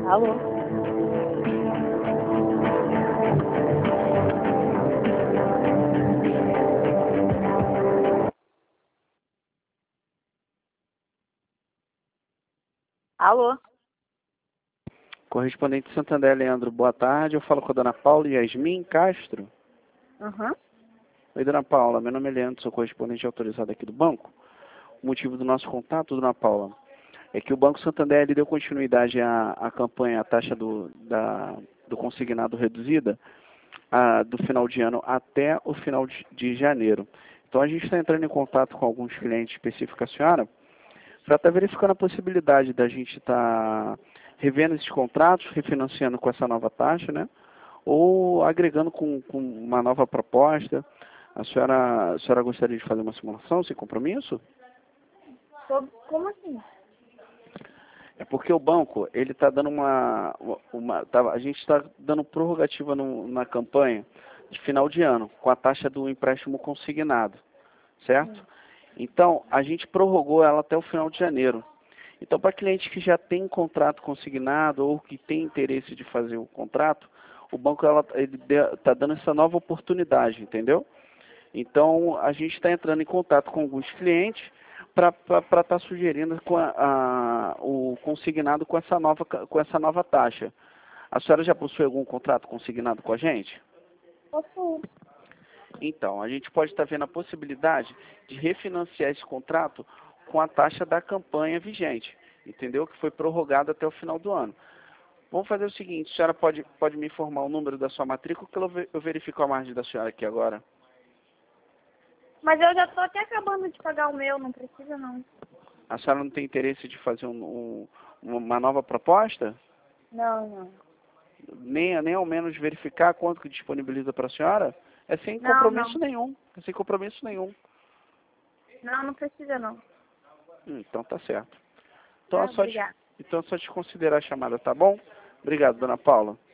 Alô? Alô? Correspondente Santander, Leandro, boa tarde. Eu falo com a dona Paula Yasmin Castro. Uhum. Oi, dona Paula. Meu nome é Leandro, sou correspondente autorizado aqui do banco. O motivo do nosso contato, dona Paula, é que o Banco Santander ele deu continuidade à campanha, à taxa do consignado reduzida, do final de ano até o final de janeiro. Então, a gente está entrando em contato com alguns clientes específicos, a senhora, para estar verificando a possibilidade da gente estar revendo esses contratos, refinanciando com essa nova taxa, né? Ou agregando com uma nova proposta. A senhora gostaria de fazer uma simulação sem compromisso? Como assim? É porque o banco, ele está dando a gente está dando prorrogativa na campanha de final de ano, com a taxa do empréstimo consignado, certo? Então, a gente prorrogou ela até o final de janeiro. Então, para clientes que já têm contrato consignado ou que têm interesse de fazer o contrato, o banco está dando essa nova oportunidade, entendeu? Então, a gente está entrando em contato com alguns clientes para estar sugerindo o consignado com essa nova taxa. A senhora já possui algum contrato consignado com a gente? Possuo. Então, a gente pode estar vendo a possibilidade de refinanciar esse contrato com a taxa da campanha vigente, entendeu? Que foi prorrogada até o final do ano. Vamos fazer o seguinte, a senhora pode me informar o número da sua matrícula, que eu verifico a margem da senhora aqui agora. Mas eu já tô até acabando de pagar o meu, não precisa não. A senhora não tem interesse de fazer uma nova proposta? Não. Nem ao menos verificar quanto que disponibiliza para a senhora? É sem Não, compromisso nenhum. É sem compromisso nenhum. não precisa não. Então tá certo. Então Obrigada. é só te considerar a chamada, tá bom? Obrigado, dona Paula.